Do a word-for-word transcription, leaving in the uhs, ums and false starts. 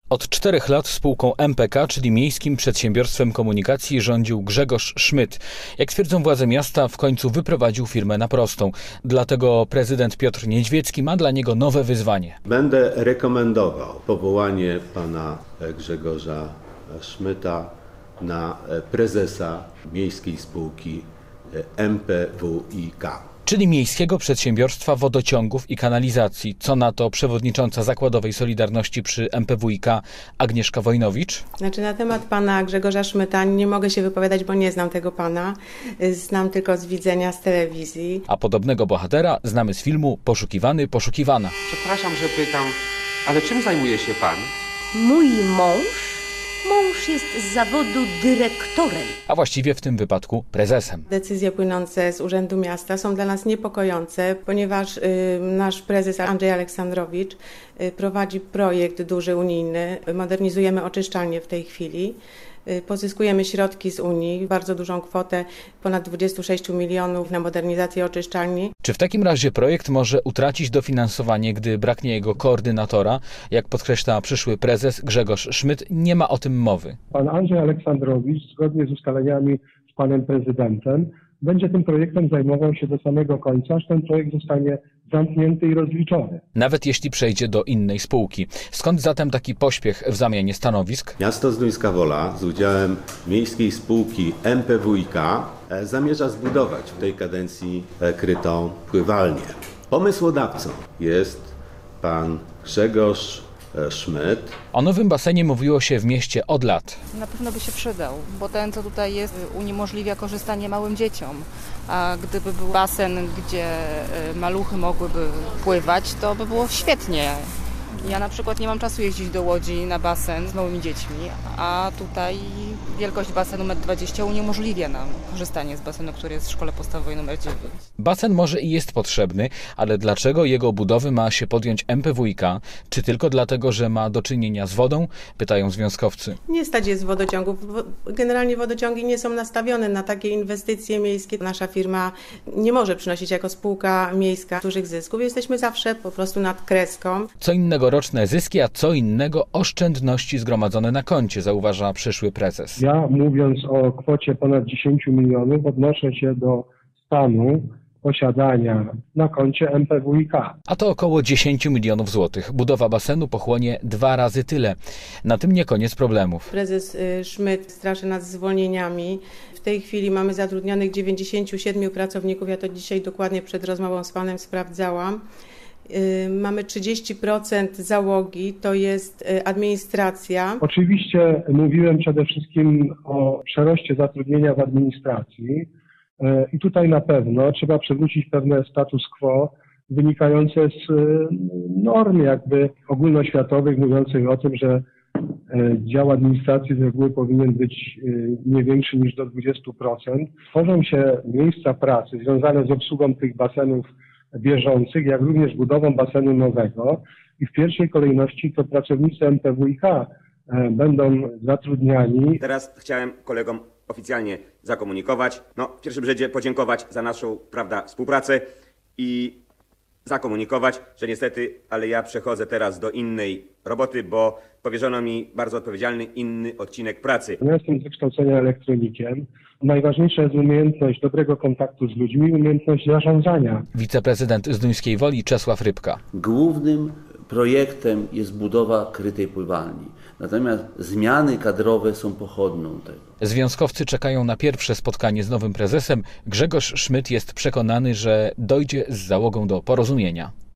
Od czterech lat spółką M P K, czyli Miejskim Przedsiębiorstwem Komunikacji, rządził Grzegorz Szmyt. Jak twierdzą władze miasta, w końcu wyprowadził firmę na prostą. Dlatego prezydent Piotr Niedźwiecki ma dla niego nowe wyzwanie. Będę rekomendował powołanie pana Grzegorza Szmyta na prezesa Miejskiej Spółki M P W I K. Czyli Miejskiego Przedsiębiorstwa Wodociągów i Kanalizacji. Co na to przewodnicząca Zakładowej Solidarności przy M P W I K Agnieszka Wojnowicz? Znaczy na temat pana Grzegorza Szmyta nie mogę się wypowiadać, bo nie znam tego pana. Znam tylko z widzenia z telewizji. A podobnego bohatera znamy z filmu Poszukiwany, poszukiwana. Przepraszam, że pytam, ale czym zajmuje się pan? Mój mąż? Mąż jest z zawodu dyrektorem. A właściwie w tym wypadku prezesem. Decyzje płynące z Urzędu Miasta są dla nas niepokojące, ponieważ y, nasz prezes Andrzej Aleksandrowicz y, prowadzi projekt duży unijny. Modernizujemy oczyszczalnię w tej chwili. Y, pozyskujemy środki z Unii, bardzo dużą kwotę, ponad dwadzieścia sześć milionów na modernizację oczyszczalni. Czy w takim razie projekt może utracić dofinansowanie, gdy braknie jego koordynatora? Jak podkreśla przyszły prezes Grzegorz Szmyt, nie ma o tym mowy. Pan Andrzej Aleksandrowicz, zgodnie z ustaleniami z panem prezydentem, będzie tym projektem zajmował się do samego końca, aż ten projekt zostanie zamknięty i rozliczony. Nawet jeśli przejdzie do innej spółki. Skąd zatem taki pośpiech w zamianie stanowisk? Miasto Zduńska Wola z udziałem Miejskiej Spółki M P W I K zamierza zbudować w tej kadencji krytą pływalnię. Pomysłodawcą jest pan Grzegorz Szmyt. O nowym basenie mówiło się w mieście od lat. Na pewno by się przydał, bo ten, co tutaj jest, uniemożliwia korzystanie małym dzieciom. A gdyby był basen, gdzie maluchy mogłyby pływać, to by było świetnie. Ja na przykład nie mam czasu jeździć do Łodzi na basen z małymi dziećmi, a tutaj wielkość basenu metr dwadzieścia uniemożliwia nam korzystanie z basenu, który jest w szkole podstawowej numer dziewięć. Basen może i jest potrzebny, ale dlaczego jego budowy ma się podjąć M P W I K? Czy tylko dlatego, że ma do czynienia z wodą? Pytają związkowcy. Nie stać jest wodociągów. Generalnie wodociągi nie są nastawione na takie inwestycje miejskie. Nasza firma nie może przynosić jako spółka miejska dużych zysków. Jesteśmy zawsze po prostu nad kreską. Co innego roczne zyski, a co innego oszczędności zgromadzone na koncie, zauważa przyszły prezes. Ja, mówiąc o kwocie ponad dziesięć milionów, odnoszę się do stanu posiadania na koncie M P W I K. A to około dziesięć milionów złotych. Budowa basenu pochłonie dwa razy tyle. Na tym nie koniec problemów. Prezes Szmyt straszy nas zwolnieniami. W tej chwili mamy zatrudnionych dziewięćdziesięciu siedmiu pracowników. Ja to dzisiaj dokładnie przed rozmową z panem sprawdzałam. Mamy trzydzieści procent załogi, to jest administracja. Oczywiście mówiłem przede wszystkim o przeroście zatrudnienia w administracji i tutaj na pewno trzeba przywrócić pewne status quo wynikające z norm jakby ogólnoświatowych mówiących o tym, że dział administracji z reguły powinien być nie większy niż do dwudziestu procent. Tworzą się miejsca pracy związane z obsługą tych basenów bieżących, jak również budową basenu nowego i w pierwszej kolejności to pracownicy M P W I K będą zatrudniani. Teraz chciałem kolegom oficjalnie zakomunikować, no w pierwszym rzędzie podziękować za naszą, prawda, współpracę i zakomunikować, że niestety, ale ja przechodzę teraz do innej roboty, bo powierzono mi bardzo odpowiedzialny inny odcinek pracy. Ja jestem z wykształcenia elektronikiem. Najważniejsza jest umiejętność dobrego kontaktu z ludźmi, umiejętność zarządzania. Wiceprezydent Zduńskiej Woli Czesław Rybka. Głównym projektem jest budowa krytej pływalni. Natomiast zmiany kadrowe są pochodną tego. Związkowcy czekają na pierwsze spotkanie z nowym prezesem. Grzegorz Szmyt jest przekonany, że dojdzie z załogą do porozumienia.